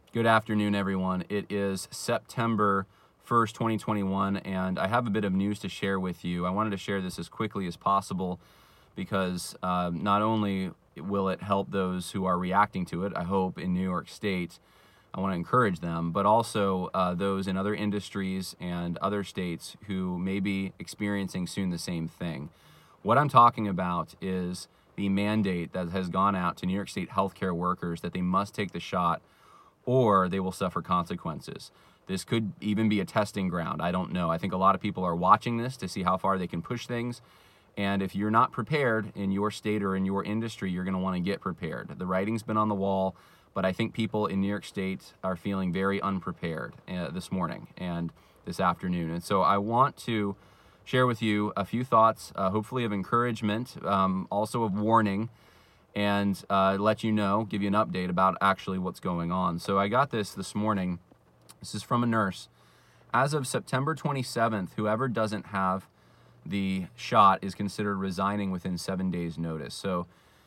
Good afternoon, everyone. It is September 1st, 2021, and I have a bit of news to share with you. I wanted to share this as quickly as possible because not only will it help those who are reacting to it, I hope, in New York State, I want to encourage them, but also those in other industries and other states who may be experiencing soon the same thing. What I'm talking about is the mandate that has gone out to New York State healthcare workers that they must take the shot or they will suffer consequences. This could even be a testing ground. I don't know. I think a lot of people are watching this to see how far they can push things. And if you're not prepared in your state or in your industry, you're going to want to get prepared. The writing's been on the wall, but I think people in New York State are feeling very unprepared this morning and this afternoon. And so I want to share with you a few thoughts, hopefully of encouragement, also of warning, and let you know, give you an update about actually what's going on. So I got this morning. This is from a nurse. As of September 27th, whoever doesn't have the shot is considered resigning within 7 days' notice. So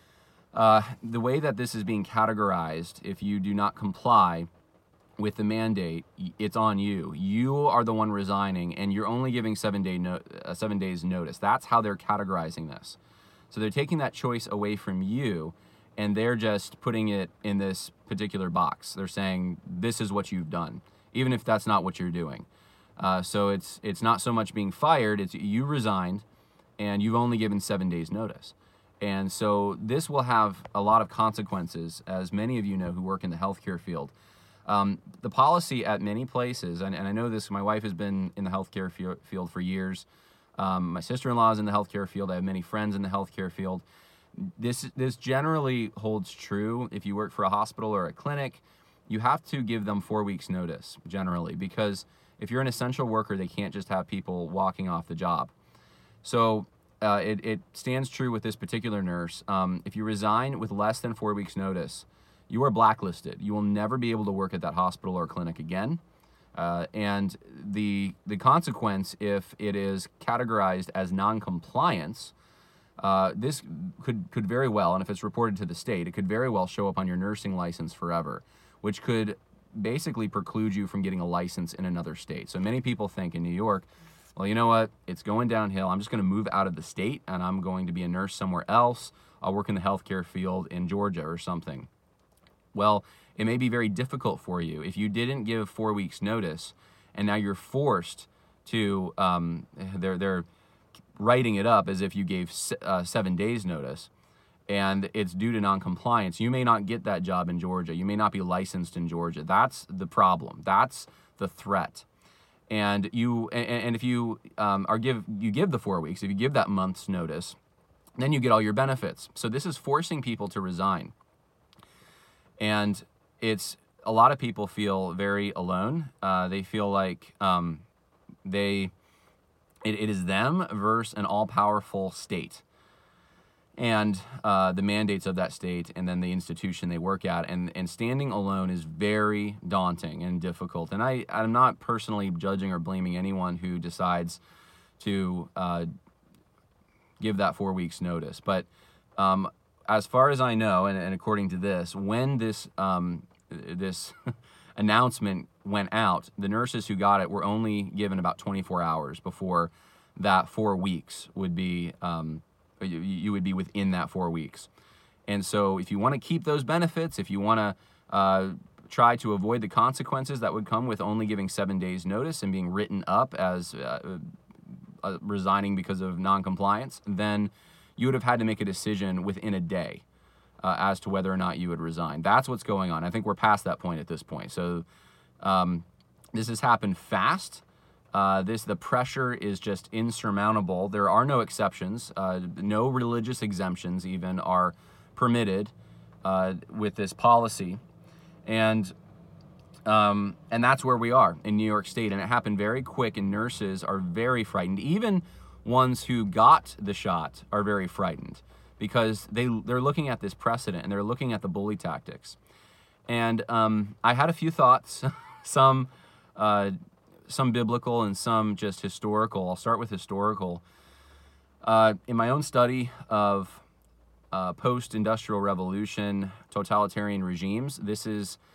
the way that this is being categorized, if you do not comply with the mandate, it's on you. You are the one resigning, and you're only giving 7 days notice. That's how they're categorizing this. So they're taking that choice away from you, and they're just putting it in this particular box. They're saying, this is what you've done, even if that's not what you're doing. So it's not so much being fired, it's you resigned, and you've only given 7 days notice. And so this will have a lot of consequences, as many of you know who work in the healthcare field. The policy at many places, and I know this, my wife has been in the healthcare field for years. My sister-in-law is in the healthcare field. I have many friends in the healthcare field. This generally holds true if you work for a hospital or a clinic. You have to give them 4 weeks notice, generally, because if you're an essential worker, they can't just have people walking off the job. So it stands true with this particular nurse. If you resign with less than 4 weeks notice, you are blacklisted. You will never be able to work at that hospital or clinic again. And the consequence, if it is categorized as non-compliance, this could very well, and if it's reported to the state, it could very well show up on your nursing license forever, which could basically preclude you from getting a license in another state. So many people think in New York, well, you know what, it's going downhill. I'm just going to move out of the state, and I'm going to be a nurse somewhere else. I'll work in the healthcare field in Georgia or something. Well, it may be very difficult for you if you didn't give 4 weeks notice, and now you're forced to. They're writing it up as if you gave 7 days notice, and it's due to noncompliance. You may not get that job in Georgia. You may not be licensed in Georgia. That's the problem. That's the threat. And if you give the 4 weeks, if you give that month's notice, then you get all your benefits. So this is forcing people to resign. And a lot of people feel very alone. They feel like it is them versus an all-powerful state, and the mandates of that state, and then the institution they work at. And standing alone is very daunting and difficult. And I'm not personally judging or blaming anyone who decides to give that 4 weeks notice, but as far as I know, and according to this, when this announcement went out, the nurses who got it were only given about 24 hours before that 4 weeks would be, you would be within that 4 weeks. And so if you want to keep those benefits, if you want to try to avoid the consequences that would come with only giving 7 days notice and being written up as resigning because of noncompliance, then you would have had to make a decision within a day as to whether or not you would resign. That's what's going on. I think we're past that point at this point. So this has happened fast. The pressure is just insurmountable. There are no exceptions. No religious exemptions even are permitted with this policy. And that's where we are in New York State. And it happened very quick, and nurses are very frightened. Even ones who got the shot are very frightened because they're looking at this precedent and they're looking at the bully tactics. And I had a few thoughts, some biblical and some just historical. I'll start with historical. In my own study of post-industrial revolution, totalitarian regimes, this is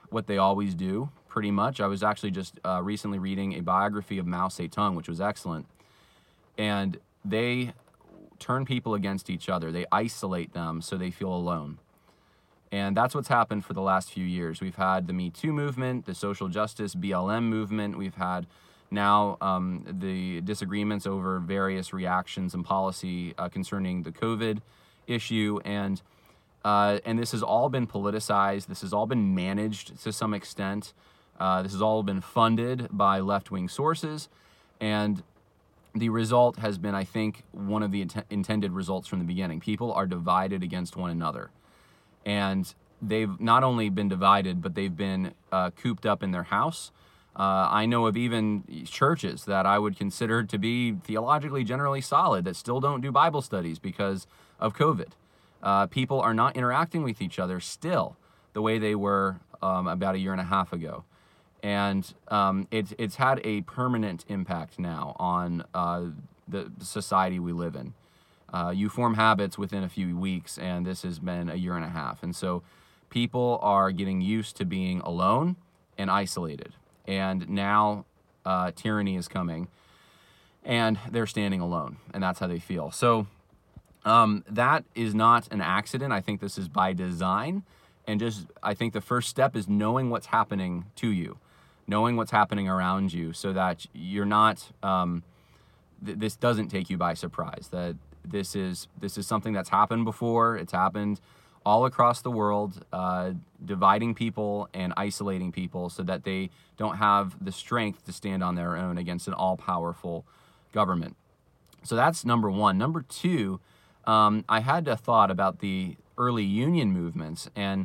what they always do, pretty much. I was actually just recently reading a biography of Mao Zedong, which was excellent. And they turn people against each other. They isolate them so they feel alone. And that's what's happened for the last few years. We've had the Me Too movement, the social justice BLM movement. We've had now the disagreements over various reactions and policy concerning the COVID issue. And this has all been politicized. This has all been managed to some extent. This has all been funded by left-wing sources. And the result has been, I think, one of the intended results from the beginning. People are divided against one another. And they've not only been divided, but they've been cooped up in their house. I know of even churches that I would consider to be theologically generally solid that still don't do Bible studies because of COVID. People are not interacting with each other still the way they were about a year and a half ago. And it's had a permanent impact now on the society we live in. You form habits within a few weeks, and this has been a year and a half. And so people are getting used to being alone and isolated. And now tyranny is coming, and they're standing alone, and that's how they feel. So that is not an accident. I think this is by design. And I think the first step is knowing what's happening to you, knowing what's happening around you, so that you're not, this doesn't take you by surprise, that this is something that's happened before. It's happened all across the world, dividing people and isolating people so that they don't have the strength to stand on their own against an all-powerful government. So that's number one. Number two, I had a thought about the early union movements and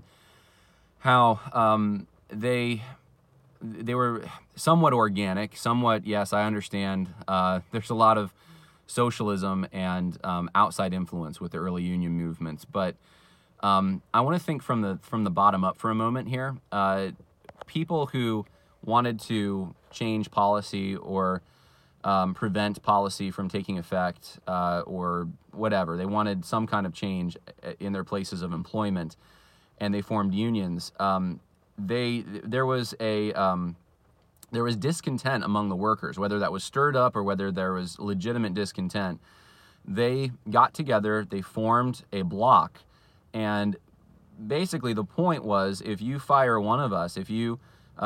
how they were somewhat organic, somewhat, yes, I understand. There's a lot of socialism and outside influence with the early union movements, but I want to think from the bottom up for a moment here. People who wanted to change policy or prevent policy from taking effect or whatever, they wanted some kind of change in their places of employment, and they formed unions. There was discontent among the workers, whether that was stirred up or whether there was legitimate discontent. They got together, they formed a block, and basically the point was, if you fire one of us, if you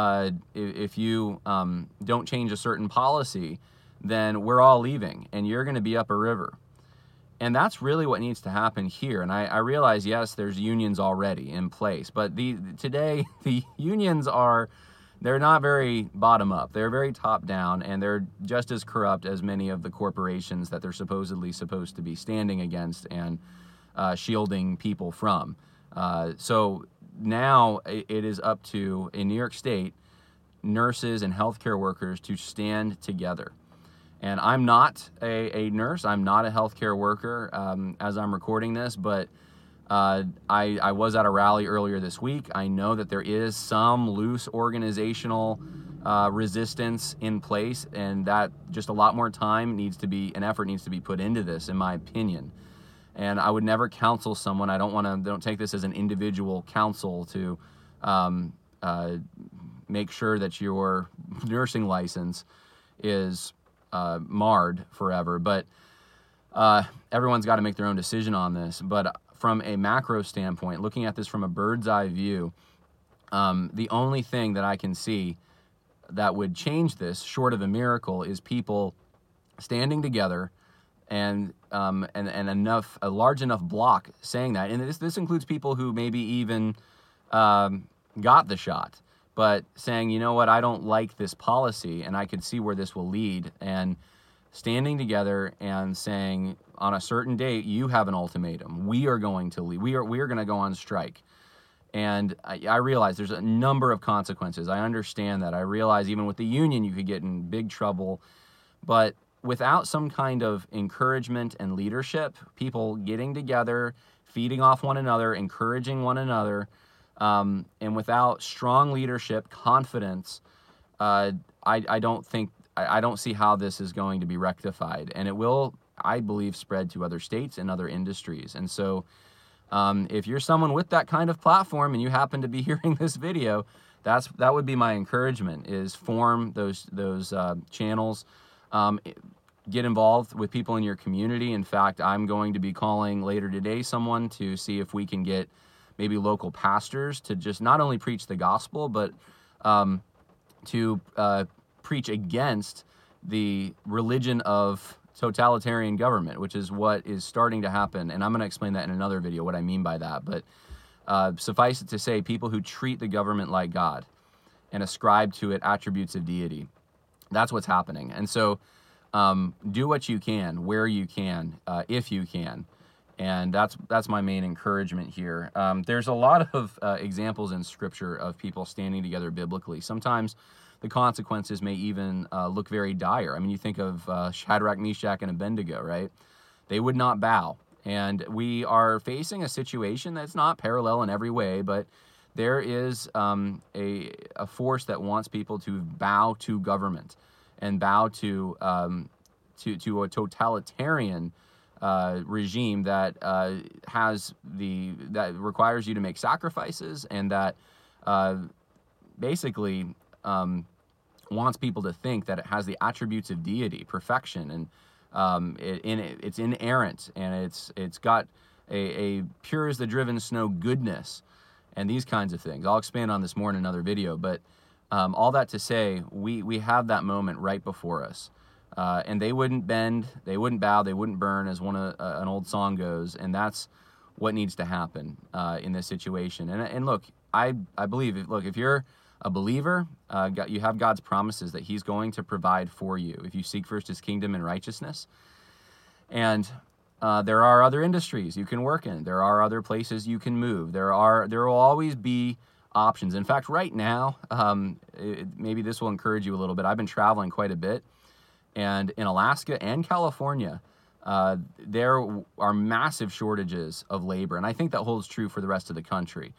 don't change a certain policy, then we're all leaving, and you're going to be up a river. And that's really what needs to happen here. And I realize, yes, there's unions already in place, but today the unions they're not very bottom up. They're very top down, and they're just as corrupt as many of the corporations that they're supposedly supposed to be standing against and shielding people from. So now it is up to, in New York State, nurses and healthcare workers to stand together. And I'm not a nurse. I'm not a healthcare worker as I'm recording this, but I was at a rally earlier this week. I know that there is some loose organizational resistance in place, and that just a lot more time an effort needs to be put into this, in my opinion. And I would never counsel someone. Don't take this as an individual counsel to make sure that your nursing license is marred forever. But everyone's got to make their own decision on this. But from a macro standpoint, looking at this from a bird's eye view, the only thing that I can see that would change this, short of a miracle, is people standing together and a large enough block saying that. And this includes people who maybe even got the shot, but saying, you know what, I don't like this policy, and I could see where this will lead, and standing together and saying, on a certain date, you have an ultimatum. We are going to leave. We are going to go on strike. And I realize there's a number of consequences. I understand that. I realize even with the union, you could get in big trouble. But without some kind of encouragement and leadership, people getting together, feeding off one another, encouraging one another, and without strong leadership, confidence, I don't see how this is going to be rectified. And it will, I believe, spread to other states and other industries. And so if you're someone with that kind of platform and you happen to be hearing this video, that would be my encouragement, is form those channels. Get involved with people in your community. In fact, I'm going to be calling later today someone to see if we can get maybe local pastors to just not only preach the gospel, but to preach against the religion of totalitarian government, which is what is starting to happen. And I'm going to explain that in another video, what I mean by that. But suffice it to say, people who treat the government like God and ascribe to it attributes of deity. That's what's happening. And so do what you can, where you can, if you can. And that's my main encouragement here. There's a lot of examples in Scripture of people standing together biblically. Sometimes the consequences may even look very dire. I mean, you think of Shadrach, Meshach, and Abednego, right? They would not bow. And we are facing a situation that's not parallel in every way, but there is a force that wants people to bow to government and bow to a totalitarian regime that that requires you to make sacrifices, and that basically wants people to think that it has the attributes of deity, perfection, and it's inerrant, and it's got a pure as the driven snow goodness, and these kinds of things. I'll expand on this more in another video, but all that to say, we have that moment right before us. And they wouldn't bend, they wouldn't bow, they wouldn't burn, as an old song goes, and that's what needs to happen in this situation. And look, I believe, if you're a believer, you have God's promises that He's going to provide for you if you seek first His kingdom and righteousness. And there are other industries you can work in. There are other places you can move. There will always be options. In fact, right now, maybe this will encourage you a little bit. I've been traveling quite a bit. And in Alaska and California, there are massive shortages of labor. And I think that holds true for the rest of the country.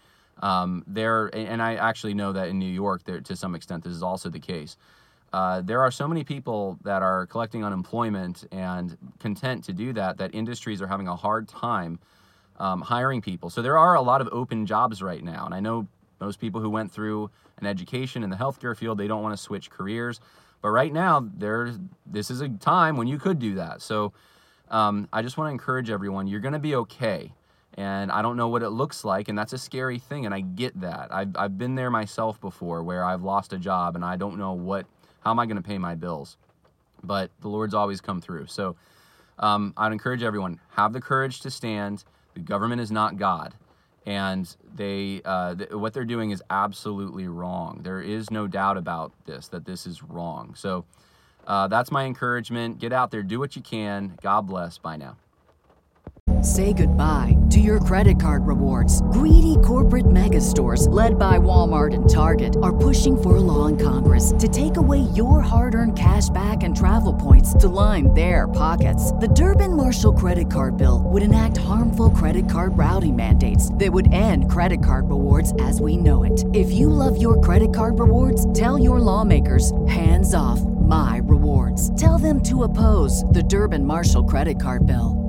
And I actually know that in New York, to some extent, this is also the case. There are so many people that are collecting unemployment and content to do that industries are having a hard time hiring people. So there are a lot of open jobs right now. And I know most people who went through an education in the healthcare field, they don't want to switch careers. But right now, this is a time when you could do that. So I just want to encourage everyone, you're going to be okay. And I don't know what it looks like, and that's a scary thing, and I get that. I've been there myself before, where I've lost a job, and I don't know how am I going to pay my bills? But the Lord's always come through. So I'd encourage everyone, have the courage to stand. The government is not God. And what they're doing is absolutely wrong. There is no doubt about that this is wrong. So that's my encouragement. Get out there, do what you can. God bless. Bye now. Say goodbye to your credit card rewards. Greedy corporate mega stores, led by Walmart and Target, are pushing for a law in Congress to take away your hard-earned cash back and travel points to line their pockets. The Durbin-Marshall credit card bill would enact harmful credit card routing mandates that would end credit card rewards as we know it. If you love your credit card rewards, tell your lawmakers, hands off my rewards. Tell them to oppose the Durbin-Marshall credit card bill.